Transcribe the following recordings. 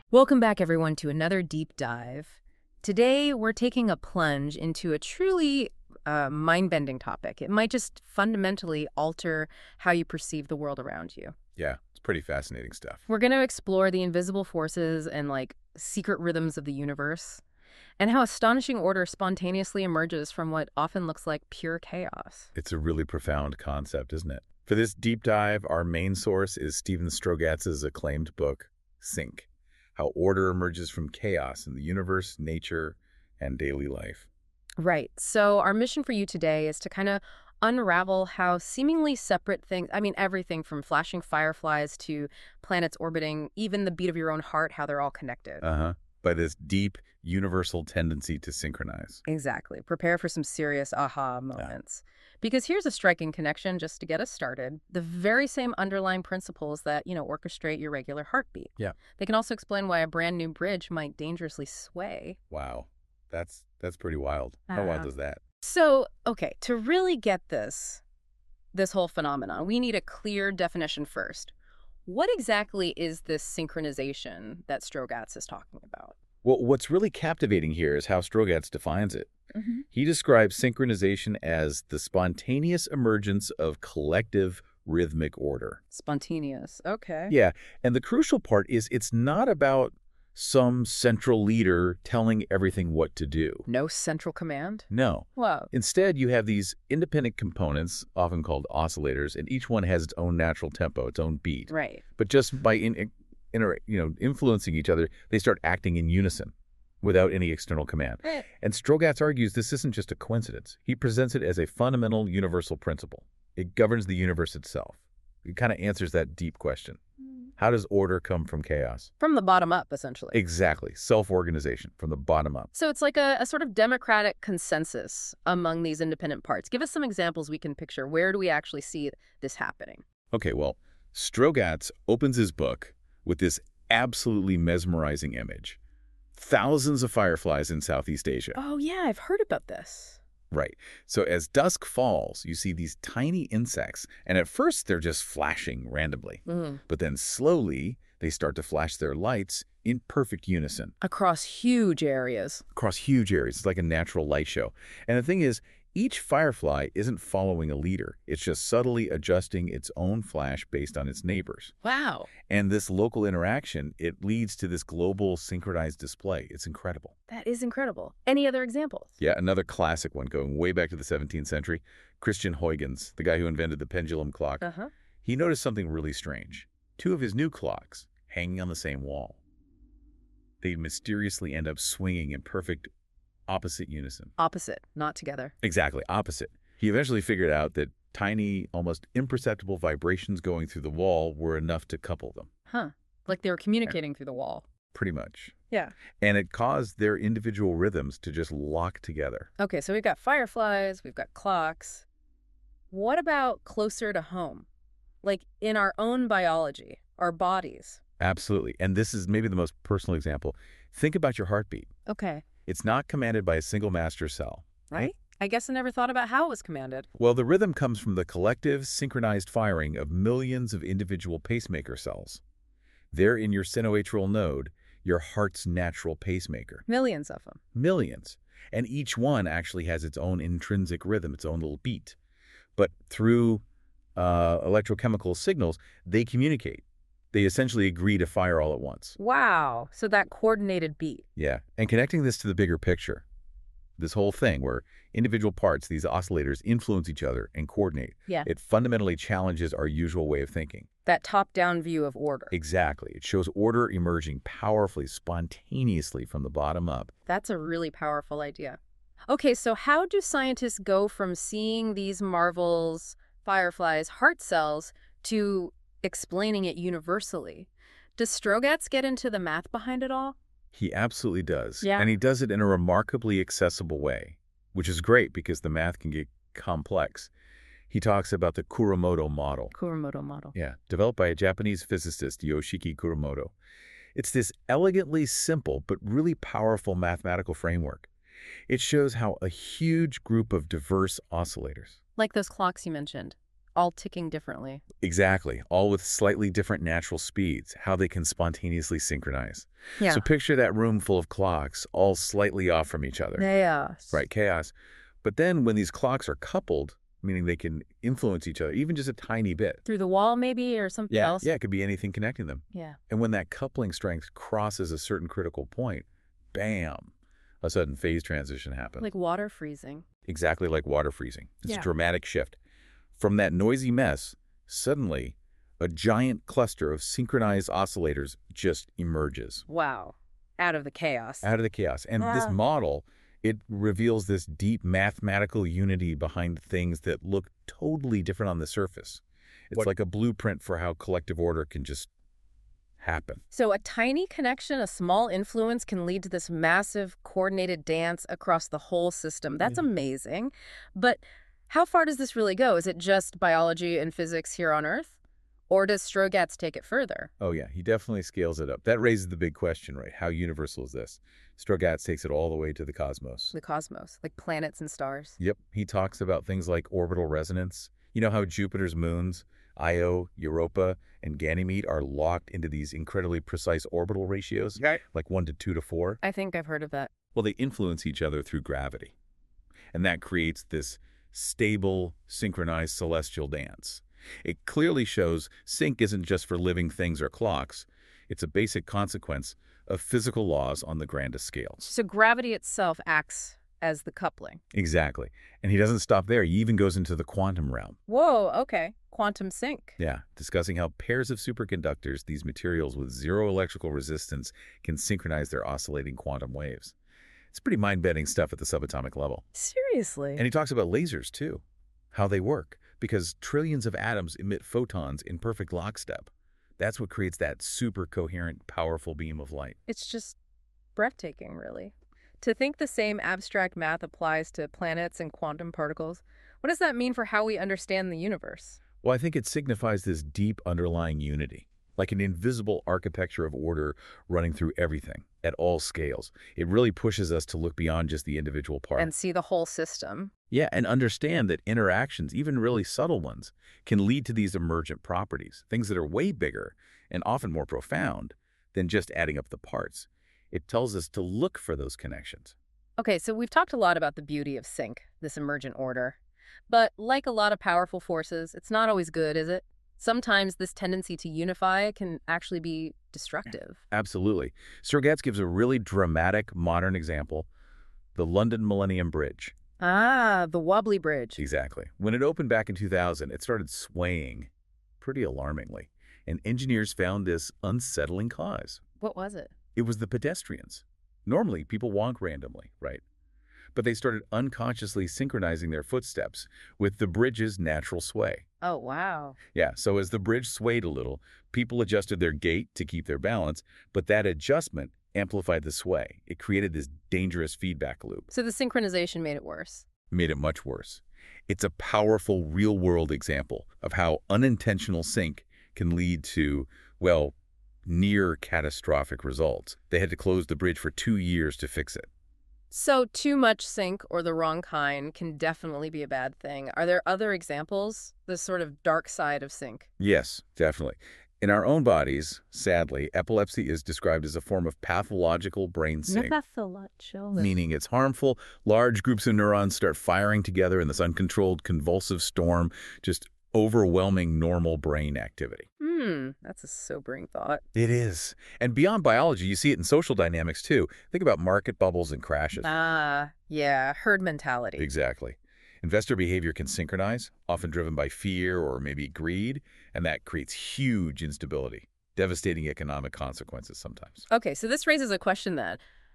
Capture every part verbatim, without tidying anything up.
Welcome back, everyone, to another deep dive. Today, we're taking a plunge into a truly uh, mind-bending topic. It might just fundamentally alter how you perceive the world around you. Yeah, it's pretty fascinating stuff. We're going to explore the invisible forces and, like, secret rhythms of the universe, and how astonishing order spontaneously emerges from what often looks like pure chaos. It's a really profound concept, isn't it? For this deep dive, our main source is Stephen Strogatz's acclaimed book, Sync: How Order Emerges from Chaos in the Universe, Nature, and Daily Life. Right. So our mission for you today is to kind of unravel how seemingly separate things, I mean, everything from flashing fireflies to planets orbiting, even the beat of your own heart, how they're all connected. Uh-huh. By this deep, universal tendency to synchronize. Exactly. Prepare for some serious aha moments. Because here's a striking connection just to get us started. The very same underlying principles that, you know, orchestrate your regular heartbeat. Yeah. They can also explain why a brand new bridge might dangerously sway. Wow. That's that's pretty wild. How Uh, wild is that? So, okay, to really get this, this whole phenomenon, we need a clear definition first. What exactly is this synchronization that Strogatz is talking about? Well, what's really captivating here is how Strogatz defines it. Mm-hmm. He describes synchronization as the spontaneous emergence of collective rhythmic order. Spontaneous. Okay. Yeah, and the crucial part is it's not about some central leader telling everything what to do. No central command? No. Whoa. Instead, you have these independent components, often called oscillators, and each one has its own natural tempo, its own beat. Right. But just by in, in, you know, influencing each other, they start acting in unison without any external command. Eh. And Strogatz argues this isn't just a coincidence. He presents it as a fundamental universal principle. It governs the universe itself. It kind of answers that deep question. How does order come from chaos? From the bottom up, essentially. Exactly. Self-organization from the bottom up. So it's like a, a sort of democratic consensus among these independent parts. Give us some examples we can picture. Where do we actually see this happening? Okay, well, Strogatz opens his book with this absolutely mesmerizing image. Thousands of fireflies in Southeast Asia. Oh, yeah, I've heard about this. Right. So as dusk falls, you see these tiny insects, and at first they're just flashing randomly. Mm. But then slowly, they start to flash their lights in perfect unison Across huge areas. across huge areas. It's like a natural light show. And the thing is, each firefly isn't following a leader. It's just subtly adjusting its own flash based on its neighbors. Wow. And this local interaction, it leads to this global synchronized display. It's incredible. That is incredible. Any other examples? Yeah, another classic one going way back to the seventeenth century. Christian Huygens, the guy who invented the pendulum clock, Uh-huh. he noticed something really strange. Two of his new clocks hanging on the same wall. They mysteriously end up swinging in perfect opposite unison. Opposite, not together. Exactly, opposite. He eventually figured out that tiny, almost imperceptible vibrations going through the wall were enough to couple them, Huh. Like they were communicating through the wall. pretty much. Yeah. And it caused their individual rhythms to just lock together. Okay, so we've got fireflies, we've got clocks. What about closer to home? Like in our own biology, our bodies. Absolutely. And this is maybe the most personal example. Think about your heartbeat. Okay. It's not commanded by a single master cell. Right? I guess I never thought about how it was commanded. Well, the rhythm comes from the collective, synchronized firing of millions of individual pacemaker cells. They're in your sinoatrial node, your heart's natural pacemaker. Millions of them. Millions. And each one actually has its own intrinsic rhythm, its own little beat. But through uh, electrochemical signals, they communicate. They essentially agree to fire all at once. Wow. So that coordinated beat. Yeah. And connecting this to the bigger picture, this whole thing where individual parts, these oscillators, influence each other and coordinate. Yeah. It fundamentally challenges our usual way of thinking. That top-down view of order. Exactly. It shows order emerging powerfully, spontaneously from the bottom up. That's a really powerful idea. Okay, so how do scientists go from seeing these marvels, fireflies, heart cells, to explaining it universally? Does Strogatz get into the math behind it all? He absolutely does. Yeah. And he does it in a remarkably accessible way, which is great because the math can get complex. He talks about the Kuramoto model. Kuramoto model. Yeah, developed by a Japanese physicist, Yoshiki Kuramoto. It's this elegantly simple but really powerful mathematical framework. It shows how a huge group of diverse oscillators, Like those clocks you mentioned, all ticking differently. Exactly, all with slightly different natural speeds, how they can spontaneously synchronize. Yeah. So picture that room full of clocks, all slightly off from each other. Chaos. Right, chaos. But then when these clocks are coupled, meaning they can influence each other, even just a tiny bit. Through the wall, maybe, or something Yeah, else? yeah, it could be anything connecting them. Yeah. And when that coupling strength crosses a certain critical point, bam, a sudden phase transition happens. Like water freezing. Exactly like water freezing. It's Yeah. a dramatic shift. From that noisy mess, suddenly, a giant cluster of synchronized oscillators just emerges. Wow. Out of the chaos. Out of the chaos. And this Ah. model, it reveals this deep mathematical unity behind things that look totally different on the surface. It's What- like a blueprint for how collective order can just happen. So a tiny connection, a small influence can lead to this massive coordinated dance across the whole system. That's Yeah. amazing. But how far does this really go? Is it just biology and physics here on Earth? Or does Strogatz take it further? Oh, yeah, he definitely scales it up. That raises the big question, right? How universal is this? Strogatz takes it all the way to the cosmos. The cosmos, like planets and stars. Yep, he talks about things like orbital resonance. You know how Jupiter's moons, Io, Europa, and Ganymede are locked into these incredibly precise orbital ratios, Right. like one to two to four? I think I've heard of that. Well, they influence each other through gravity. And that creates this stable, synchronized celestial dance. It clearly shows sync isn't just for living things or clocks. It's a basic consequence of physical laws on the grandest scales. So gravity itself acts as the coupling. Exactly. And he doesn't stop there. He even goes into the quantum realm. Whoa, okay. Quantum sync. Yeah, discussing how pairs of superconductors, these materials with zero electrical resistance, can synchronize their oscillating quantum waves. It's pretty mind-bending stuff at the subatomic level. Seriously? And he talks about lasers, too, how they work, because trillions of atoms emit photons in perfect lockstep. That's what creates that super coherent, powerful beam of light. It's just breathtaking, really. To think the same abstract math applies to planets and quantum particles, what does that mean for how we understand the universe? Well, I think it signifies this deep underlying unity, like an invisible architecture of order running through everything at all scales. It really pushes us to look beyond just the individual part. And see the whole system. Yeah, and understand that interactions, even really subtle ones, can lead to these emergent properties, things that are way bigger and often more profound than just adding up the parts. It tells us to look for those connections. Okay, so we've talked a lot about the beauty of sync, this emergent order. But like a lot of powerful forces, it's not always good, is it? Sometimes this tendency to unify can actually be destructive. Absolutely. Strogatz gives a really dramatic modern example, the London Millennium Bridge. Ah, the wobbly bridge. Exactly. When it opened back in two thousand, it started swaying pretty alarmingly, and engineers found this unsettling cause. What was it? It was the pedestrians. Normally, people walk randomly, right? But they started unconsciously synchronizing their footsteps with the bridge's natural sway. Oh, wow. Yeah, so as the bridge swayed a little, people adjusted their gait to keep their balance, but that adjustment amplified the sway. It created this dangerous feedback loop. So the synchronization made it worse. Made it much worse. It's a powerful real-world example of how unintentional sync can lead to, well, near catastrophic results. They had to close the bridge for two years to fix it. So too much sync or the wrong kind can definitely be a bad thing. Are there other examples? The sort of dark side of sync? Yes, definitely. In our own bodies, sadly, epilepsy is described as a form of pathological brain sync, meaning it's harmful. Large groups of neurons start firing together in this uncontrolled convulsive storm, just overwhelming normal brain activity. Hmm, that's a sobering thought. It is. And beyond biology, you see it in social dynamics, too. Think about market bubbles and crashes. Ah, yeah, herd mentality. Exactly. Investor behavior can synchronize, often driven by fear or maybe greed, and that creates huge instability, devastating economic consequences sometimes. Okay, so this raises a question then.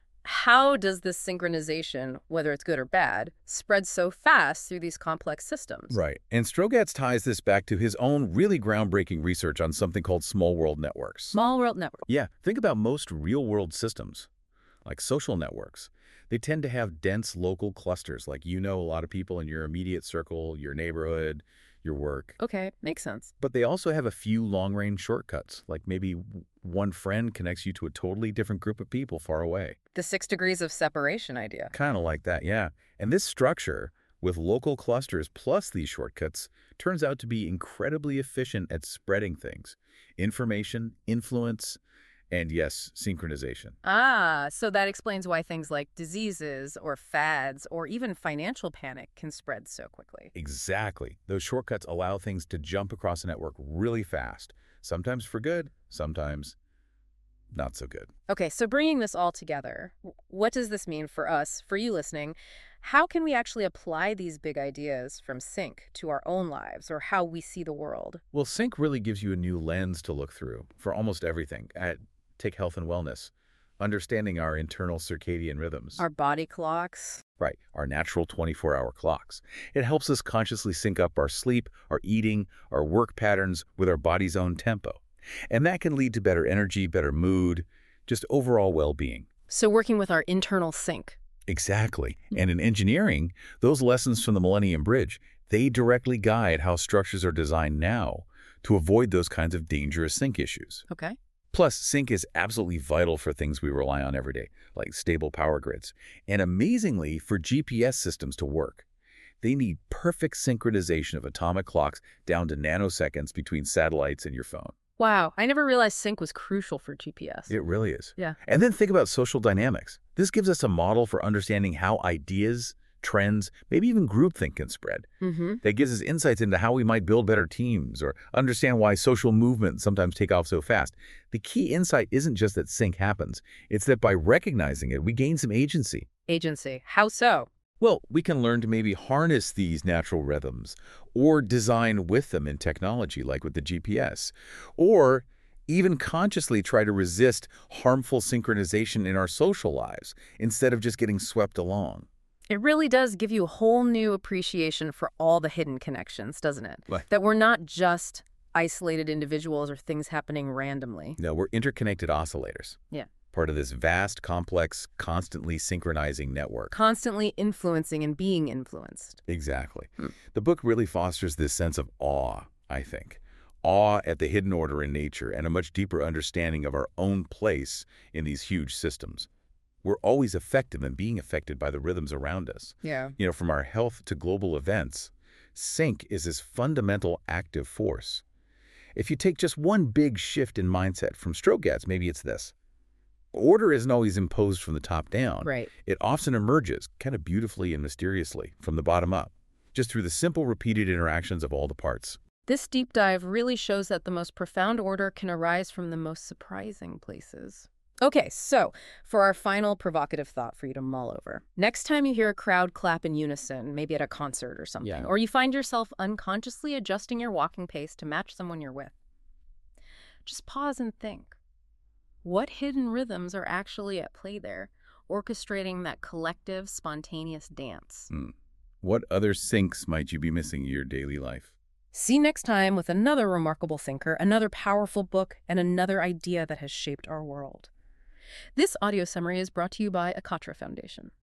How does this synchronization, whether it's good or bad, spread so fast through these complex systems? Right. And Strogatz ties this back to his own really groundbreaking research on something called small world networks. Small world network. Yeah, think about most real-world systems, like social networks. They tend to have dense local clusters, like you know a lot of people in your immediate circle, your neighborhood, your work. Okay, makes sense. But they also have a few long-range shortcuts, like maybe one friend connects you to a totally different group of people far away. The six degrees of separation idea. Kind of like that, yeah. And this structure, with local clusters plus these shortcuts, turns out to be incredibly efficient at spreading things. Information, influence, and yes, synchronization. Ah, so that explains why things like diseases or fads or even financial panic can spread so quickly. Exactly. Those shortcuts allow things to jump across a network really fast, sometimes for good, sometimes not so good. Okay, so bringing this all together, w- what does this mean for us, for you listening? How can we actually apply these big ideas from Sync to our own lives or how we see the world? Well, Sync really gives you a new lens to look through for almost everything. At, take health and wellness, understanding our internal circadian rhythms. Our body clocks? Right, our natural twenty-four hour clocks. It helps us consciously sync up our sleep, our eating, our work patterns with our body's own tempo. And that can lead to better energy, better mood, just overall well-being. So working with our internal sync. Exactly. And in engineering, those lessons from the Millennium Bridge, they directly guide how structures are designed now to avoid those kinds of dangerous sync issues. Okay. Plus, sync is absolutely vital for things we rely on every day, like stable power grids. And amazingly, for G P S systems to work, they need perfect synchronization of atomic clocks down to nanoseconds between satellites and your phone. Wow, I never realized sync was crucial for G P S. It really is. Yeah. And then think about social dynamics. This gives us a model for understanding how ideas, trends, maybe even groupthink can spread. Mm-hmm. That gives us insights into how we might build better teams or understand why social movements sometimes take off so fast. The key insight isn't just that sync happens. It's that by recognizing it, we gain some agency. Agency. How so? Well, we can learn to maybe harness these natural rhythms or design with them in technology, like with the G P S, or even consciously try to resist harmful synchronization in our social lives instead of just getting swept along. It really does give you a whole new appreciation for all the hidden connections, doesn't it? Right. That we're not just isolated individuals or things happening randomly. No, we're interconnected oscillators. Yeah. Part of this vast, complex, constantly synchronizing network. Constantly influencing and being influenced. Exactly. Hmm. The book really fosters this sense of awe, I think. Awe at the hidden order in nature and a much deeper understanding of our own place in these huge systems. We're always affected and being affected by the rhythms around us. Yeah. You know, from our health to global events, sync is this fundamental active force. If you take just one big shift in mindset from Strogatz, maybe it's this. Order isn't always imposed from the top down. Right. It often emerges, kind of beautifully and mysteriously, from the bottom up, just through the simple repeated interactions of all the parts. This deep dive really shows that the most profound order can arise from the most surprising places. Okay, so for our final provocative thought for you to mull over. Next time you hear a crowd clap in unison, maybe at a concert or something, Yeah. or you find yourself unconsciously adjusting your walking pace to match someone you're with, just pause and think. What hidden rhythms are actually at play there, orchestrating that collective, spontaneous dance? Hmm. What other syncs might you be missing in your daily life? See you next time with another remarkable thinker, another powerful book, and another idea that has shaped our world. This audio summary is brought to you by Akatra Foundation.